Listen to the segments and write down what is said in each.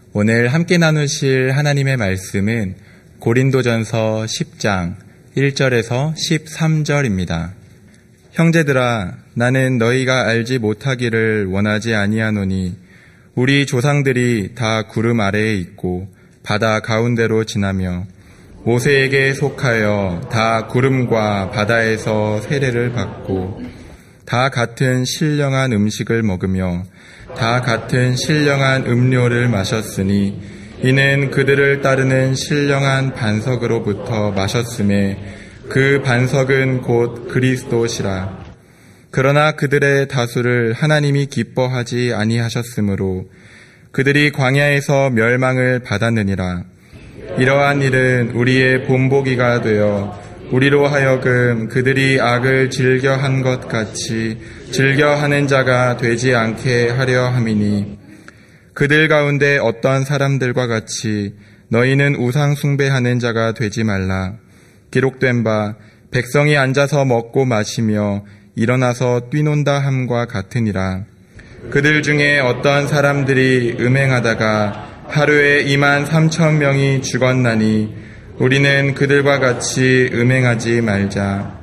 오늘 함께 나누실 하나님의 말씀은 고린도전서 10장 1절에서 13절입니다. 형제들아, 나는 너희가 알지 못하기를 원하지 아니하노니 우리 조상들이 다 구름 아래에 있고 바다 가운데로 지나며 모세에게 속하여 다 구름과 바다에서 세례를 받고 다 같은 신령한 음식을 먹으며 다 같은 신령한 음료를 마셨으니 이는 그들을 따르는 신령한 반석으로부터 마셨음에 그 반석은 곧 그리스도시라. 그러나 그들의 다수를 하나님이 기뻐하지 아니하셨으므로 그들이 광야에서 멸망을 받았느니라. 이러한 일은 우리의 본보기가 되어 우리로 하여금 그들이 악을 즐겨한 것 같이 즐겨하는 자가 되지 않게 하려 함이니, 그들 가운데 어떤 사람들과 같이 너희는 우상 숭배하는 자가 되지 말라. 기록된 바 백성이 앉아서 먹고 마시며 일어나서 뛰논다 함과 같으니라. 그들 중에 어떤 사람들이 음행하다가 하루에 23,000명이 죽었나니 우리는 그들과 같이 음행하지 말자.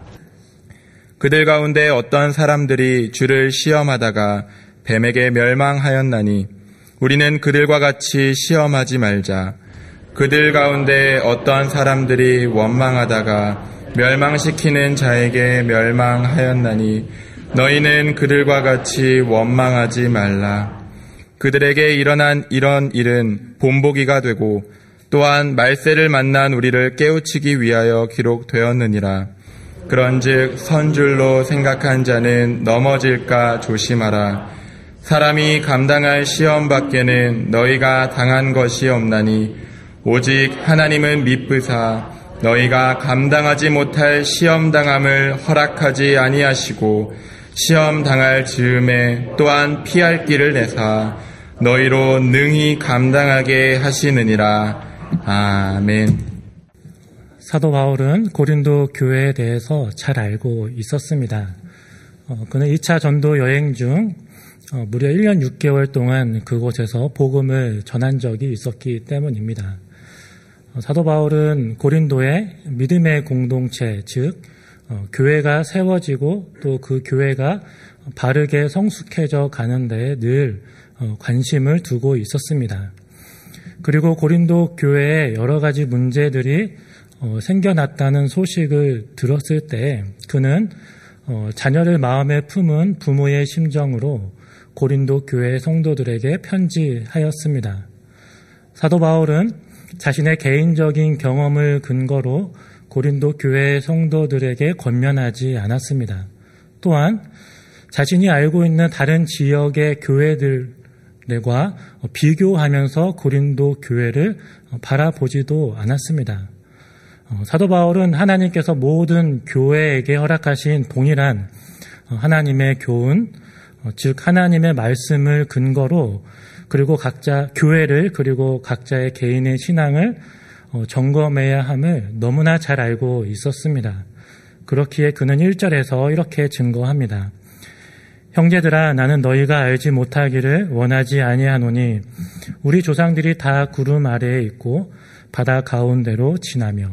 그들 가운데 어떤 사람들이 주를 시험하다가 뱀에게 멸망하였나니 우리는 그들과 같이 시험하지 말자. 그들 가운데 어떤 사람들이 원망하다가 멸망시키는 자에게 멸망하였나니 너희는 그들과 같이 원망하지 말라. 그들에게 일어난 이런 일은 본보기가 되고 또한 말세를 만난 우리를 깨우치기 위하여 기록되었느니라. 그런즉 선줄로 생각한 자는 넘어질까 조심하라. 사람이 감당할 시험 밖에는 너희가 당한 것이 없나니 오직 하나님은 미쁘사 너희가 감당하지 못할 시험 당함을 허락하지 아니하시고 시험 당할 즈음에 또한 피할 길을 내사 너희로 능히 감당하게 하시느니라. 아멘. 사도 바울은 고린도 교회에 대해서 잘 알고 있었습니다. 그는 2차 전도 여행 중 무려 1년 6개월 동안 그곳에서 복음을 전한 적이 있었기 때문입니다. 사도 바울은 고린도의 믿음의 공동체, 즉 교회가 세워지고 또 그 교회가 바르게 성숙해져 가는 데에 늘 관심을 두고 있었습니다. 그리고 고린도 교회에 여러 가지 문제들이 생겨났다는 소식을 들었을 때 그는 자녀를 마음에 품은 부모의 심정으로 고린도 교회 성도들에게 편지하였습니다. 사도 바울은 자신의 개인적인 경험을 근거로 고린도 교회 성도들에게 권면하지 않았습니다. 또한 자신이 알고 있는 다른 지역의 교회들과 비교하면서 고린도 교회를 바라보지도 않았습니다. 사도 바울은 하나님께서 모든 교회에게 허락하신 동일한 하나님의 교훈, 즉 하나님의 말씀을 근거로 그리고 각자 교회를 그리고 각자의 개인의 신앙을 점검해야 함을 너무나 잘 알고 있었습니다. 그렇기에 그는 1절에서 이렇게 증거합니다. 형제들아, 나는 너희가 알지 못하기를 원하지 아니하노니 우리 조상들이 다 구름 아래에 있고 바다 가운데로 지나며.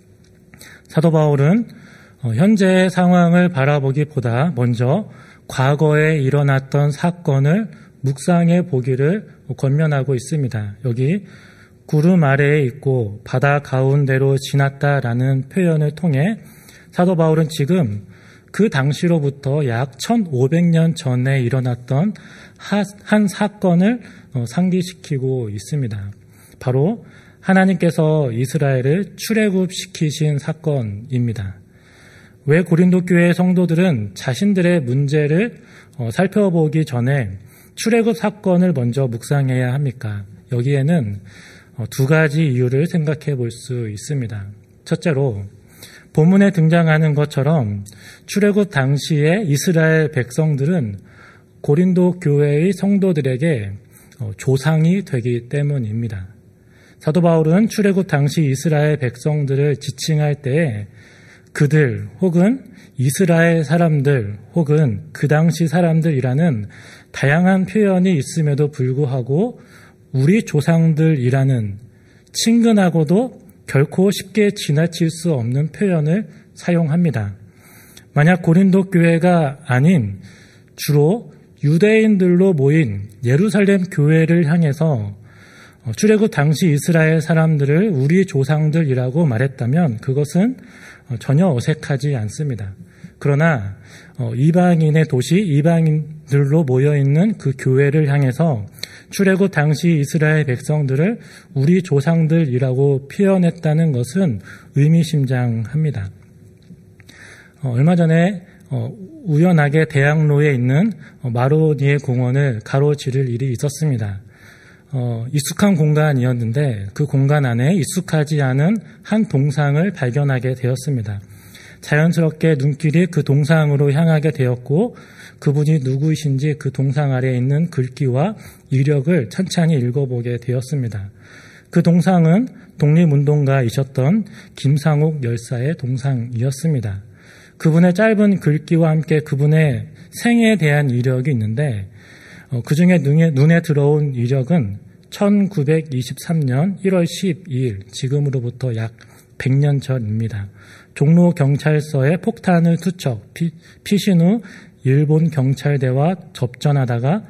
사도 바울은 현재의 상황을 바라보기보다 먼저 과거에 일어났던 사건을 묵상해 보기를 권면하고 있습니다. 여기 구름 아래에 있고 바다 가운데로 지났다라는 표현을 통해 사도 바울은 지금 그 당시로부터 약 1500년 전에 일어났던 한 사건을 상기시키고 있습니다. 바로 하나님께서 이스라엘을 출애굽시키신 사건입니다. 왜 고린도 교회 성도들은 자신들의 문제를 살펴보기 전에 출애굽 사건을 먼저 묵상해야 합니까? 여기에는 두 가지 이유를 생각해 볼 수 있습니다. 첫째로 본문에 등장하는 것처럼 출애굽 당시에 이스라엘 백성들은 고린도 교회의 성도들에게 조상이 되기 때문입니다. 사도 바울은 출애굽 당시 이스라엘 백성들을 지칭할 때에 그들 혹은 이스라엘 사람들 혹은 그 당시 사람들이라는 다양한 표현이 있음에도 불구하고 우리 조상들이라는 친근하고도 결코 쉽게 지나칠 수 없는 표현을 사용합니다. 만약 고린도 교회가 아닌 주로 유대인들로 모인 예루살렘 교회를 향해서 출애굽 당시 이스라엘 사람들을 우리 조상들이라고 말했다면 그것은 전혀 어색하지 않습니다. 그러나 이방인의 도시, 이방인들로 모여있는 그 교회를 향해서 출애굽 당시 이스라엘 백성들을 우리 조상들이라고 표현했다는 것은 의미심장합니다. 얼마 전에 우연하게 대학로에 있는 마로니에 공원을 가로지를 일이 있었습니다. 익숙한 공간이었는데 그 공간 안에 익숙하지 않은 한 동상을 발견하게 되었습니다. 자연스럽게 눈길이 그 동상으로 향하게 되었고 그분이 누구이신지 그 동상 아래에 있는 글귀와 이력을 찬찬히 읽어보게 되었습니다. 그 동상은 독립운동가이셨던 김상옥 열사의 동상이었습니다. 그분의 짧은 글귀와 함께 그분의 생애에 대한 이력이 있는데 그 중에 눈에 들어온 이력은 1923년 1월 12일, 지금으로부터 약 100년 전입니다. 종로 경찰서에 폭탄을 투척, 피신 후 일본 경찰대와 접전하다가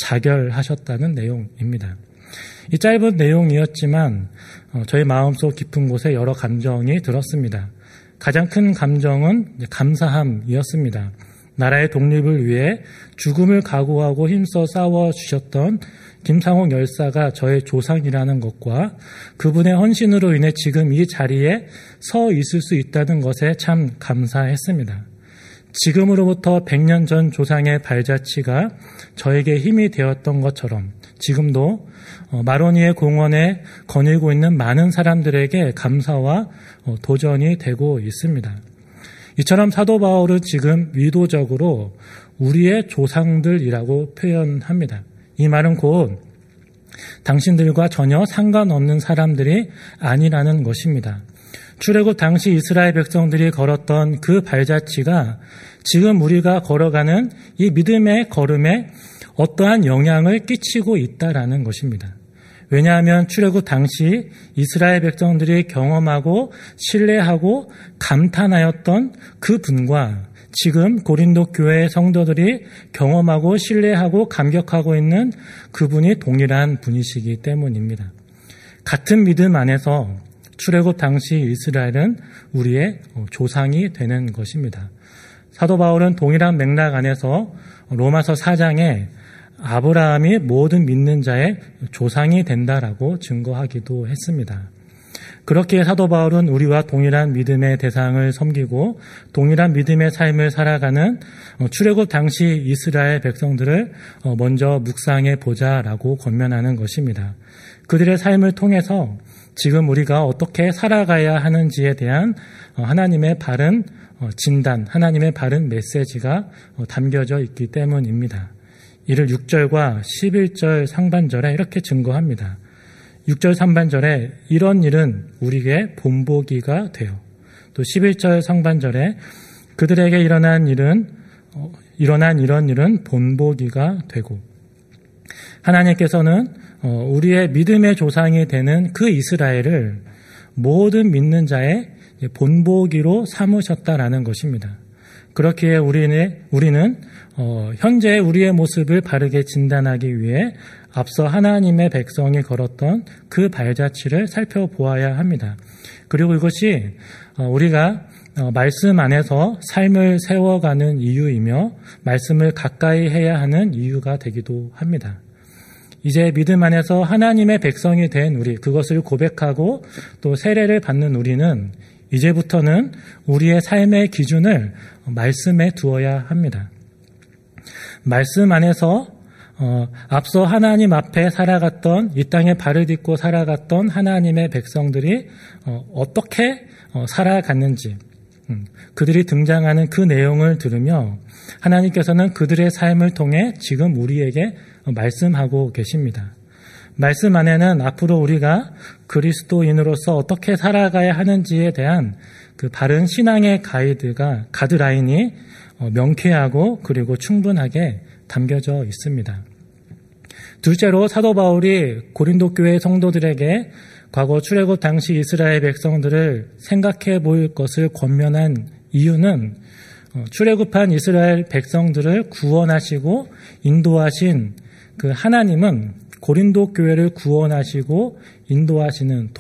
자결하셨다는 내용입니다. 이 짧은 내용이었지만 저희 마음속 깊은 곳에 여러 감정이 들었습니다. 가장 큰 감정은 감사함이었습니다. 나라의 독립을 위해 죽음을 각오하고 힘써 싸워주셨던 김상옥 열사가 저의 조상이라는 것과 그분의 헌신으로 인해 지금 이 자리에 서 있을 수 있다는 것에 참 감사했습니다. 지금으로부터 100년 전 조상의 발자취가 저에게 힘이 되었던 것처럼 지금도 마로니에 공원에 거닐고 있는 많은 사람들에게 감사와 도전이 되고 있습니다. 이처럼 사도 바울은 지금 의도적으로 우리의 조상들이라고 표현합니다. 이 말은 곧 당신들과 전혀 상관없는 사람들이 아니라는 것입니다. 출애굽 당시 이스라엘 백성들이 걸었던 그 발자취가 지금 우리가 걸어가는 이 믿음의 걸음에 어떠한 영향을 끼치고 있다라는 것입니다. 왜냐하면 출애굽 당시 이스라엘 백성들이 경험하고 신뢰하고 감탄하였던 그 분과 지금 고린도 교회의 성도들이 경험하고 신뢰하고 감격하고 있는 그분이 동일한 분이시기 때문입니다. 같은 믿음 안에서 출애굽 당시 이스라엘은 우리의 조상이 되는 것입니다. 사도 바울은 동일한 맥락 안에서 로마서 4장에 아브라함이 모든 믿는 자의 조상이 된다라고 증거하기도 했습니다. 그렇게 사도 바울은 우리와 동일한 믿음의 대상을 섬기고 동일한 믿음의 삶을 살아가는 출애굽 당시 이스라엘 백성들을 먼저 묵상해 보자라고 권면하는 것입니다. 그들의 삶을 통해서 지금 우리가 어떻게 살아가야 하는지에 대한 하나님의 바른 진단, 하나님의 바른 메시지가 담겨져 있기 때문입니다. 이를 6절과 11절 상반절에 이렇게 증거합니다. 6절 상반절에 이런 일은 우리에게 본보기가 돼요. 또 11절 상반절에 그들에게 일어난 이런 일은 본보기가 되고 하나님께서는 우리의 믿음의 조상이 되는 그 이스라엘을 모든 믿는 자의 본보기로 삼으셨다라는 것입니다. 그렇기에 우리는 현재 우리의 모습을 바르게 진단하기 위해 앞서 하나님의 백성이 걸었던 그 발자취를 살펴보아야 합니다. 그리고 이것이 우리가 말씀 안에서 삶을 세워가는 이유이며 말씀을 가까이 해야 하는 이유가 되기도 합니다. 이제 믿음 안에서 하나님의 백성이 된 우리, 그것을 고백하고 또 세례를 받는 우리는 이제부터는 우리의 삶의 기준을 말씀에 두어야 합니다. 말씀 안에서 앞서 하나님 앞에 살아갔던 이 땅에 발을 딛고 살아갔던 하나님의 백성들이 어떻게 살아갔는지 그들이 등장하는 그 내용을 들으며 하나님께서는 그들의 삶을 통해 지금 우리에게 말씀하고 계십니다. 말씀 안에는 앞으로 우리가 그리스도인으로서 어떻게 살아가야 하는지에 대한 그 바른 신앙의 가드라인이 명쾌하고 그리고 충분하게 담겨져 있습니다. 둘째로 사도 바울이 고린도 교회 성도들에게 과거 출애굽 당시 이스라엘 백성들을 생각해 볼 것을 권면한 이유는 출애굽한 이스라엘 백성들을 구원하시고 인도하신 그 하나님은 고린도 교회를 구원하시고 인도하시는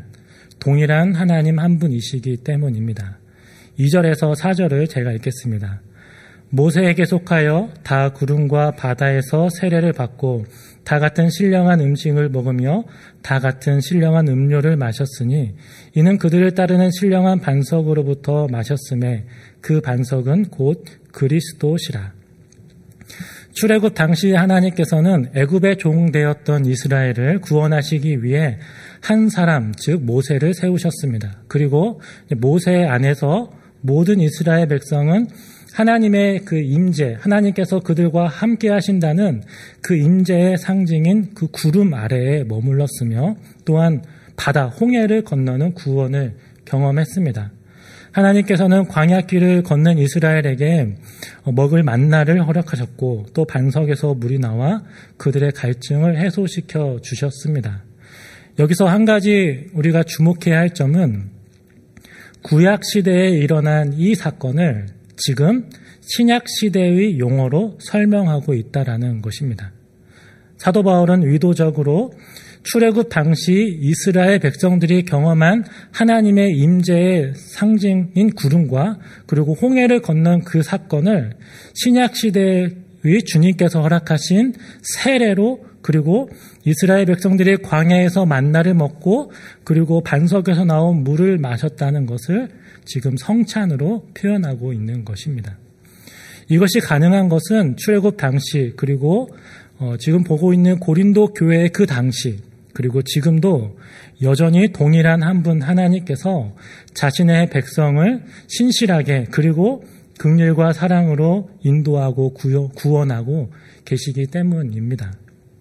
동일한 하나님 한 분이시기 때문입니다. 2절에서 4절을 제가 읽겠습니다. 모세에게 속하여 다 구름과 바다에서 세례를 받고 다 같은 신령한 음식을 먹으며 다 같은 신령한 음료를 마셨으니 이는 그들을 따르는 신령한 반석으로부터 마셨음에 그 반석은 곧 그리스도시라. 출애굽 당시 하나님께서는 애굽의 종되었던 이스라엘을 구원하시기 위해 한 사람, 즉 모세를 세우셨습니다. 그리고 모세 안에서 모든 이스라엘 백성은 하나님의 그 임재, 하나님께서 그들과 함께 하신다는 그 임재의 상징인 그 구름 아래에 머물렀으며 또한 바다, 홍해를 건너는 구원을 경험했습니다. 하나님께서는 광야길을 걷는 이스라엘에게 먹을 만나를 허락하셨고 또 반석에서 물이 나와 그들의 갈증을 해소시켜 주셨습니다. 여기서 한 가지 우리가 주목해야 할 점은 구약 시대에 일어난 이 사건을 지금 신약 시대의 용어로 설명하고 있다라는 것입니다. 사도 바울은 의도적으로 출애굽 당시 이스라엘 백성들이 경험한 하나님의 임재의 상징인 구름과 그리고 홍해를 건넌 그 사건을 신약 시대의 주님께서 허락하신 세례로 그리고 이스라엘 백성들이 광야에서 만나를 먹고 그리고 반석에서 나온 물을 마셨다는 것을 지금 성찬으로 표현하고 있는 것입니다. 이것이 가능한 것은 출애굽 당시 그리고 지금 보고 있는 고린도 교회의 그 당시 그리고 지금도 여전히 동일한 한 분 하나님께서 자신의 백성을 신실하게 그리고 긍휼과 사랑으로 인도하고 구원하고 계시기 때문입니다.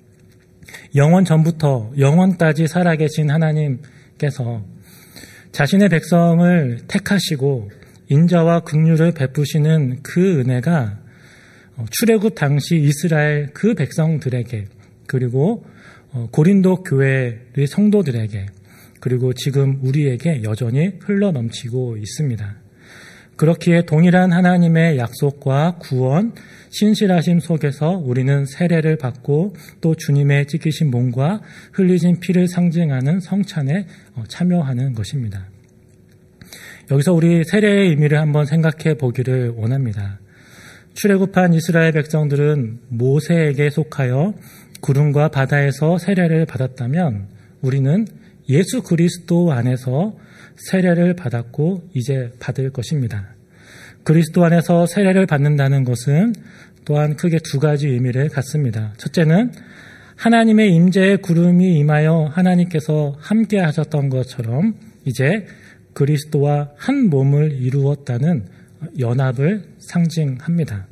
영원 전부터 영원까지 살아계신 하나님께서 자신의 백성을 택하시고 인자와 긍휼을 베푸시는 그 은혜가 출애굽 당시 이스라엘 그 백성들에게 그리고 고린도 교회의 성도들에게 그리고 지금 우리에게 여전히 흘러넘치고 있습니다. 그렇기에 동일한 하나님의 약속과 구원, 신실하심 속에서 우리는 세례를 받고 또 주님의 찢기신 몸과 흘리신 피를 상징하는 성찬에 참여하는 것입니다. 여기서 우리 세례의 의미를 한번 생각해 보기를 원합니다. 출애굽한 이스라엘 백성들은 모세에게 속하여 구름과 바다에서 세례를 받았다면 우리는 예수 그리스도 안에서 세례를 받았고 이제 받을 것입니다. 그리스도 안에서 세례를 받는다는 것은 또한 크게 두 가지 의미를 갖습니다. 첫째는 하나님의 임재의 구름이 임하여 하나님께서 함께 하셨던 것처럼 이제 그리스도와 한 몸을 이루었다는 연합을 상징합니다.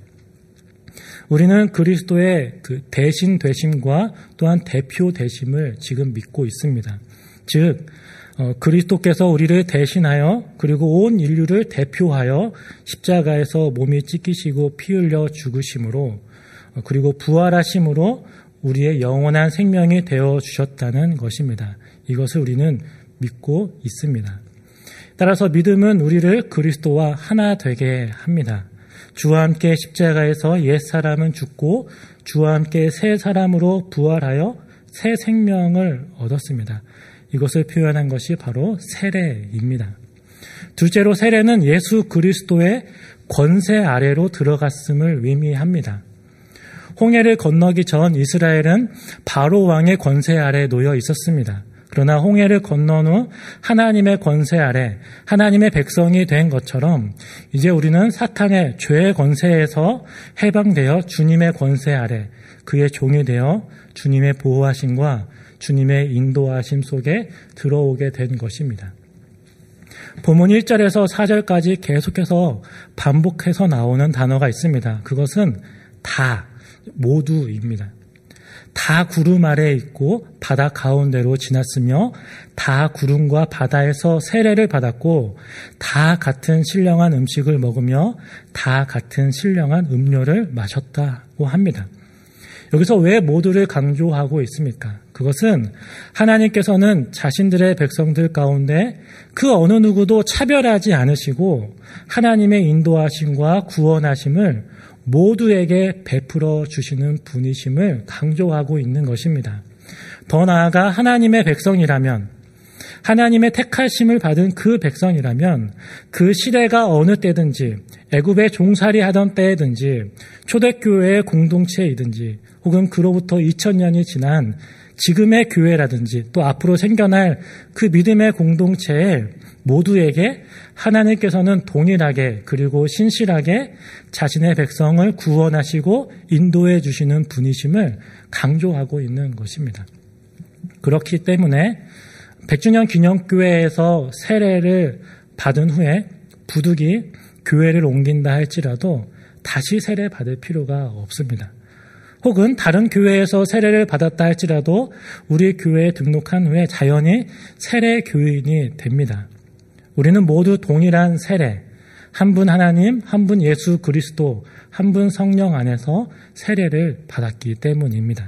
우리는 그리스도의 그 대신 되심과 또한 대표 되심을 지금 믿고 있습니다. 즉 그리스도께서 우리를 대신하여 그리고 온 인류를 대표하여 십자가에서 몸이 찢기시고 피 흘려 죽으심으로 그리고 부활하심으로 우리의 영원한 생명이 되어 주셨다는 것입니다. 이것을 우리는 믿고 있습니다. 따라서 믿음은 우리를 그리스도와 하나 되게 합니다. 주와 함께 십자가에서 옛사람은 죽고 주와 함께 새 사람으로 부활하여 새 생명을 얻었습니다. 이것을 표현한 것이 바로 세례입니다. 둘째로 세례는 예수 그리스도의 권세 아래로 들어갔음을 의미합니다. 홍해를 건너기 전 이스라엘은 바로 왕의 권세 아래 놓여 있었습니다. 그러나 홍해를 건넌 후 하나님의 권세 아래 하나님의 백성이 된 것처럼 이제 우리는 사탄의 죄의 권세에서 해방되어 주님의 권세 아래 그의 종이 되어 주님의 보호하심과 주님의 인도하심 속에 들어오게 된 것입니다. 본문 1절에서 4절까지 계속해서 반복해서 나오는 단어가 있습니다. 그것은 다, 모두입니다. 다 구름 아래에 있고 바다 가운데로 지났으며 다 구름과 바다에서 세례를 받았고 다 같은 신령한 음식을 먹으며 다 같은 신령한 음료를 마셨다고 합니다. 여기서 왜 모두를 강조하고 있습니까? 그것은 하나님께서는 자신들의 백성들 가운데 그 어느 누구도 차별하지 않으시고 하나님의 인도하심과 구원하심을 모두에게 베풀어 주시는 분이심을 강조하고 있는 것입니다. 더 나아가 하나님의 백성이라면, 하나님의 택하심을 받은 그 백성이라면 그 시대가 어느 때든지, 애굽에 종살이 하던 때든지, 초대교회의 공동체이든지, 혹은 그로부터 2000년이 지난 지금의 교회라든지 또 앞으로 생겨날 그 믿음의 공동체에 모두에게 하나님께서는 동일하게 그리고 신실하게 자신의 백성을 구원하시고 인도해 주시는 분이심을 강조하고 있는 것입니다. 그렇기 때문에 100주년 기념교회에서 세례를 받은 후에 부득이 교회를 옮긴다 할지라도 다시 세례 받을 필요가 없습니다. 혹은 다른 교회에서 세례를 받았다 할지라도 우리 교회에 등록한 후에 자연히 세례 교인이 됩니다. 우리는 모두 동일한 세례, 한 분 하나님, 한 분 예수 그리스도, 한 분 성령 안에서 세례를 받았기 때문입니다.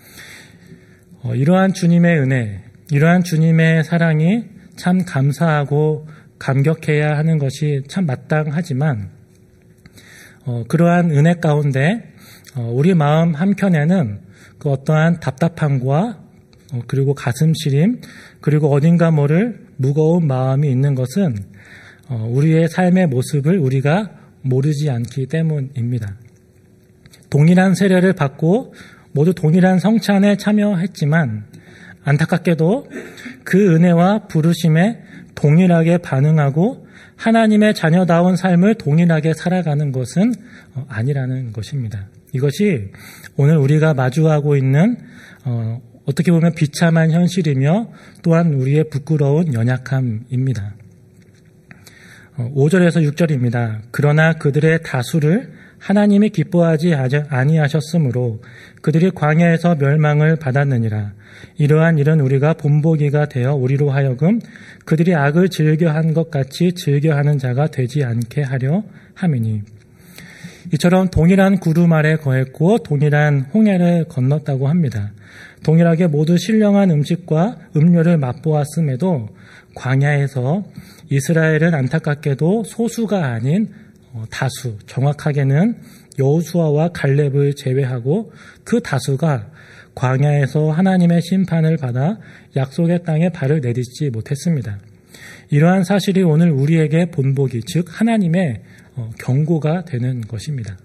이러한 주님의 은혜, 이러한 주님의 사랑이 참 감사하고 감격해야 하는 것이 참 마땅하지만 그러한 은혜 가운데 우리 마음 한켠에는 그 어떠한 답답함과 그리고 가슴 시림 그리고 어딘가 모를 무거운 마음이 있는 것은 우리의 삶의 모습을 우리가 모르지 않기 때문입니다. 동일한 세례를 받고 모두 동일한 성찬에 참여했지만 안타깝게도 그 은혜와 부르심에 동일하게 반응하고 하나님의 자녀다운 삶을 동일하게 살아가는 것은 아니라는 것입니다. 이것이 오늘 우리가 마주하고 있는 어떻게 보면 비참한 현실이며 또한 우리의 부끄러운 연약함입니다. 5절에서 6절입니다. 그러나 그들의 다수를 하나님이 기뻐하지 아니하셨으므로 그들이 광야에서 멸망을 받았느니라. 이러한 일은 우리가 본보기가 되어 우리로 하여금 그들이 악을 즐겨한 것 같이 즐겨하는 자가 되지 않게 하려 함이니. 이처럼 동일한 구름 아래 거했고 동일한 홍해를 건넜다고 합니다. 동일하게 모두 신령한 음식과 음료를 맛보았음에도 광야에서 이스라엘은 안타깝게도 소수가 아닌 다수, 정확하게는 여호수아와 갈렙을 제외하고 그 다수가 광야에서 하나님의 심판을 받아 약속의 땅에 발을 내딛지 못했습니다. 이러한 사실이 오늘 우리에게 본보기, 즉 하나님의 경고가 되는 것입니다.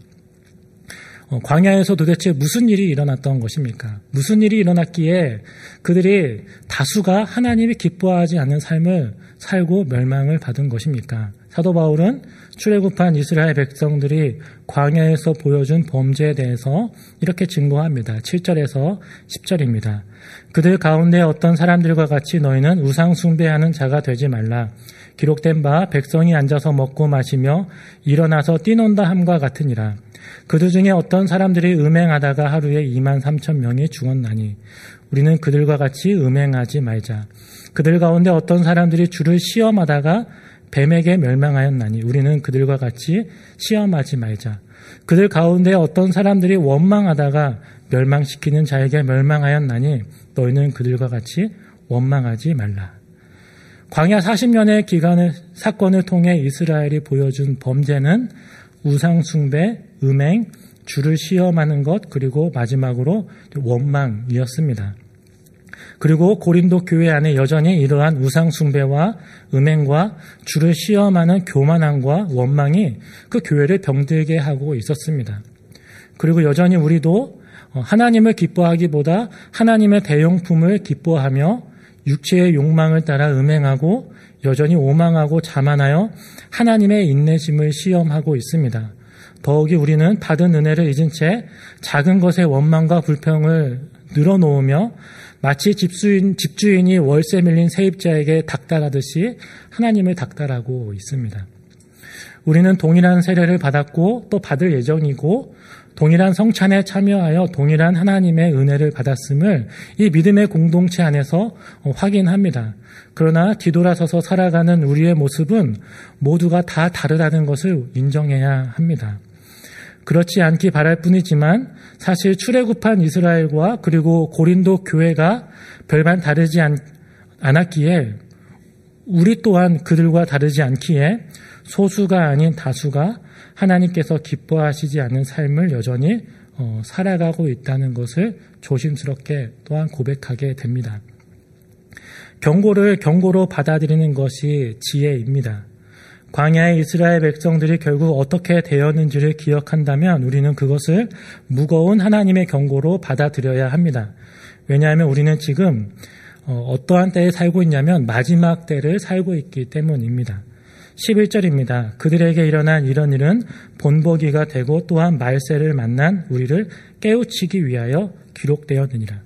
광야에서 도대체 무슨 일이 일어났던 것입니까? 무슨 일이 일어났기에 그들이 다수가 하나님이 기뻐하지 않는 삶을 살고 멸망을 받은 것입니까? 사도 바울은 출애굽한 이스라엘 백성들이 광야에서 보여준 범죄에 대해서 이렇게 증거합니다. 7절에서 10절입니다. 그들 가운데 어떤 사람들과 같이 너희는 우상 숭배하는 자가 되지 말라. 기록된 바 백성이 앉아서 먹고 마시며 일어나서 뛰논다 함과 같으니라. 그들 중에 어떤 사람들이 음행하다가 하루에 23,000명이 죽었나니 우리는 그들과 같이 음행하지 말자. 그들 가운데 어떤 사람들이 주를 시험하다가 뱀에게 멸망하였나니 우리는 그들과 같이 시험하지 말자. 그들 가운데 어떤 사람들이 원망하다가 멸망시키는 자에게 멸망하였나니 너희는 그들과 같이 원망하지 말라. 광야 40년의 사건을 통해 이스라엘이 보여준 범죄는 우상숭배, 음행, 주를 시험하는 것, 그리고 마지막으로 원망이었습니다. 그리고 고린도 교회 안에 여전히 이러한 우상숭배와 음행과 주를 시험하는 교만함과 원망이 그 교회를 병들게 하고 있었습니다. 그리고 여전히 우리도 하나님을 기뻐하기보다 하나님의 대용품을 기뻐하며 육체의 욕망을 따라 음행하고 여전히 오망하고 자만하여 하나님의 인내심을 시험하고 있습니다. 더욱이 우리는 받은 은혜를 잊은 채 작은 것의 원망과 불평을 늘어놓으며 마치 집주인이 월세 밀린 세입자에게 닥달하듯이 하나님을 닥달하고 있습니다. 우리는 동일한 세례를 받았고 또 받을 예정이고 동일한 성찬에 참여하여 동일한 하나님의 은혜를 받았음을 이 믿음의 공동체 안에서 확인합니다. 그러나 뒤돌아서서 살아가는 우리의 모습은 모두가 다 다르다는 것을 인정해야 합니다. 그렇지 않기 바랄 뿐이지만 사실 출애굽한 이스라엘과 그리고 고린도 교회가 별반 다르지 않았기에 우리 또한 그들과 다르지 않기에 소수가 아닌 다수가 하나님께서 기뻐하시지 않는 삶을 여전히 살아가고 있다는 것을 조심스럽게 또한 고백하게 됩니다. 경고를 경고로 받아들이는 것이 지혜입니다. 광야의 이스라엘 백성들이 결국 어떻게 되었는지를 기억한다면 우리는 그것을 무거운 하나님의 경고로 받아들여야 합니다. 왜냐하면 우리는 지금 어떠한 때에 살고 있냐면 마지막 때를 살고 있기 때문입니다. 11절입니다. 그들에게 일어난 이런 일은 본보기가 되고 또한 말세를 만난 우리를 깨우치기 위하여 기록되었느니라.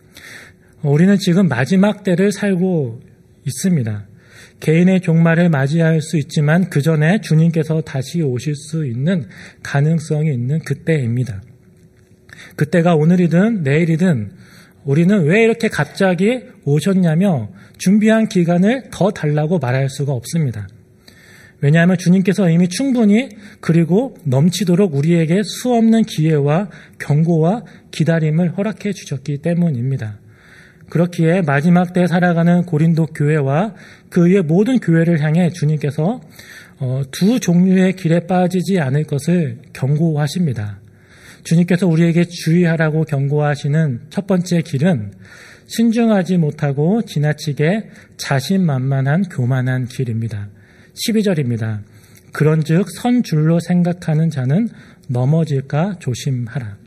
우리는 지금 마지막 때를 살고 있습니다. 개인의 종말을 맞이할 수 있지만 그 전에 주님께서 다시 오실 수 있는 가능성이 있는 그때입니다. 그때가 오늘이든 내일이든 우리는 왜 이렇게 갑자기 오셨냐며 준비한 기간을 더 달라고 말할 수가 없습니다. 왜냐하면 주님께서 이미 충분히 그리고 넘치도록 우리에게 수없는 기회와 경고와 기다림을 허락해 주셨기 때문입니다. 그렇기에 마지막 때 살아가는 고린도 교회와 그 위의 모든 교회를 향해 주님께서 두 종류의 길에 빠지지 않을 것을 경고하십니다. 주님께서 우리에게 주의하라고 경고하시는 첫 번째 길은 신중하지 못하고 지나치게 자신만만한 교만한 길입니다. 12절입니다. 그런즉 선 줄로 생각하는 자는 넘어질까 조심하라.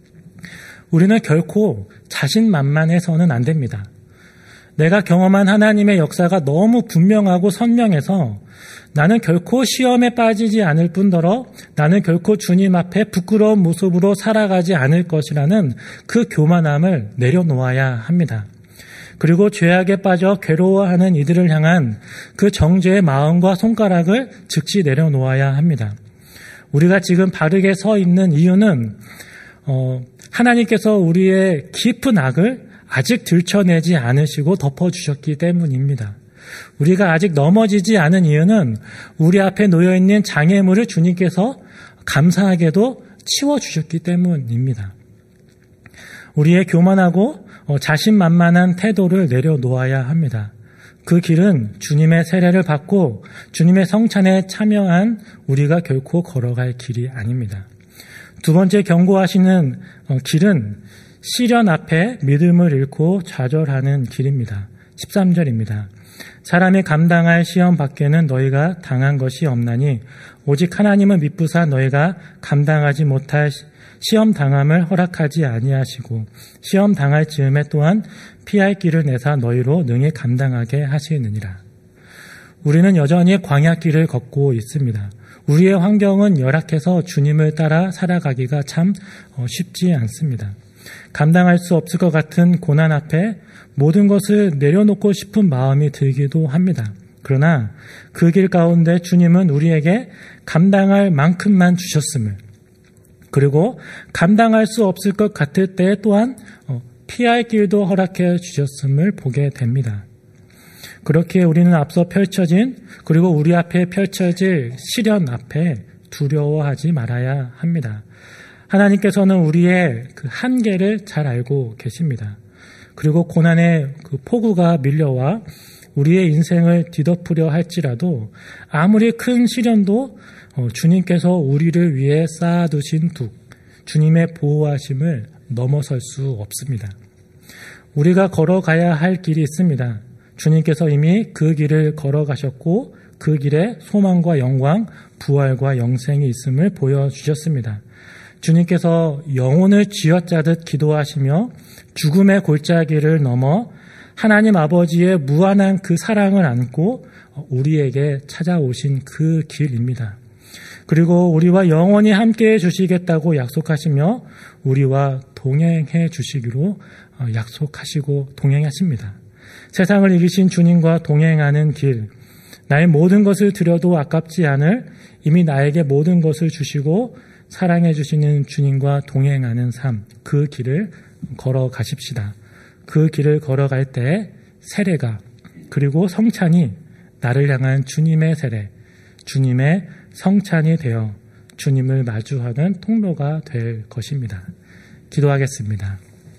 우리는 결코 자신만만해서는 안 됩니다. 내가 경험한 하나님의 역사가 너무 분명하고 선명해서 나는 결코 시험에 빠지지 않을 뿐더러 나는 결코 주님 앞에 부끄러운 모습으로 살아가지 않을 것이라는 그 교만함을 내려놓아야 합니다. 그리고 죄악에 빠져 괴로워하는 이들을 향한 그 정죄의 마음과 손가락을 즉시 내려놓아야 합니다. 우리가 지금 바르게 서 있는 이유는 하나님께서 우리의 깊은 악을 아직 들춰내지 않으시고 덮어주셨기 때문입니다. 우리가 아직 넘어지지 않은 이유는 우리 앞에 놓여있는 장애물을 주님께서 감사하게도 치워주셨기 때문입니다. 우리의 교만하고 자신만만한 태도를 내려놓아야 합니다. 그 길은 주님의 세례를 받고 주님의 성찬에 참여한 우리가 결코 걸어갈 길이 아닙니다. 두 번째 경고하시는 길은 시련 앞에 믿음을 잃고 좌절하는 길입니다. 13절입니다. 사람이 감당할 시험 밖에는 너희가 당한 것이 없나니 오직 하나님은 미쁘사 너희가 감당하지 못할 시험 당함을 허락하지 아니하시고 시험 당할 즈음에 또한 피할 길을 내사 너희로 능히 감당하게 하시느니라. 우리는 여전히 광야길을 걷고 있습니다. 우리의 환경은 열악해서 주님을 따라 살아가기가 참 쉽지 않습니다. 감당할 수 없을 것 같은 고난 앞에 모든 것을 내려놓고 싶은 마음이 들기도 합니다. 그러나 그 길 가운데 주님은 우리에게 감당할 만큼만 주셨음을, 그리고 감당할 수 없을 것 같을 때 또한 피할 길도 허락해 주셨음을 보게 됩니다. 그렇게 우리는 앞서 펼쳐진, 그리고 우리 앞에 펼쳐질 시련 앞에 두려워하지 말아야 합니다. 하나님께서는 우리의 그 한계를 잘 알고 계십니다. 그리고 고난의 그 폭우가 밀려와 우리의 인생을 뒤덮으려 할지라도 아무리 큰 시련도 주님께서 우리를 위해 쌓아두신 둑, 주님의 보호하심을 넘어설 수 없습니다. 우리가 걸어가야 할 길이 있습니다. 주님께서 이미 그 길을 걸어가셨고 그 길에 소망과 영광, 부활과 영생이 있음을 보여주셨습니다. 주님께서 영혼을 쥐어짜듯 기도하시며 죽음의 골짜기를 넘어 하나님 아버지의 무한한 그 사랑을 안고 우리에게 찾아오신 그 길입니다. 그리고 우리와 영원히 함께해 주시겠다고 약속하시며 우리와 동행해 주시기로 약속하시고 동행하십니다. 세상을 이기신 주님과 동행하는 길, 나의 모든 것을 드려도 아깝지 않을 이미 나에게 모든 것을 주시고 사랑해 주시는 주님과 동행하는 삶, 그 길을 걸어가십시다. 그 길을 걸어갈 때 세례가, 그리고 성찬이 나를 향한 주님의 세례, 주님의 성찬이 되어 주님을 마주하는 통로가 될 것입니다. 기도하겠습니다.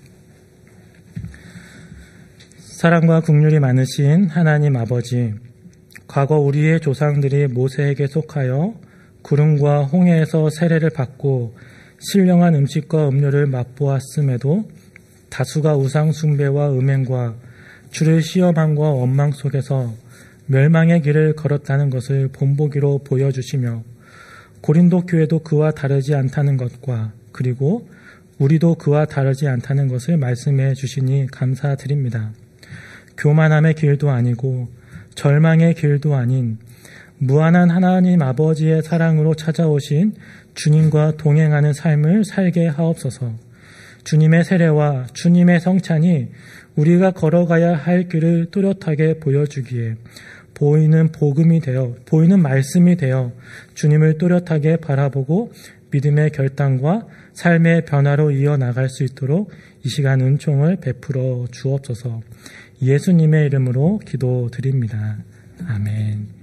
사랑과 긍휼이 많으신 하나님 아버지, 과거 우리의 조상들이 모세에게 속하여 구름과 홍해에서 세례를 받고 신령한 음식과 음료를 맛보았음에도 다수가 우상 숭배와 음행과 주를 시험함과 원망 속에서 멸망의 길을 걸었다는 것을 본보기로 보여주시며 고린도 교회도 그와 다르지 않다는 것과 그리고 우리도 그와 다르지 않다는 것을 말씀해 주시니 감사드립니다. 교만함의 길도 아니고 절망의 길도 아닌 무한한 하나님 아버지의 사랑으로 찾아오신 주님과 동행하는 삶을 살게 하옵소서. 주님의 세례와 주님의 성찬이 우리가 걸어가야 할 길을 뚜렷하게 보여주기에 보이는 복음이 되어, 보이는 말씀이 되어 주님을 뚜렷하게 바라보고 믿음의 결단과 삶의 변화로 이어나갈 수 있도록 이 시간 은총을 베풀어 주옵소서. 예수님의 이름으로 기도드립니다. 아멘.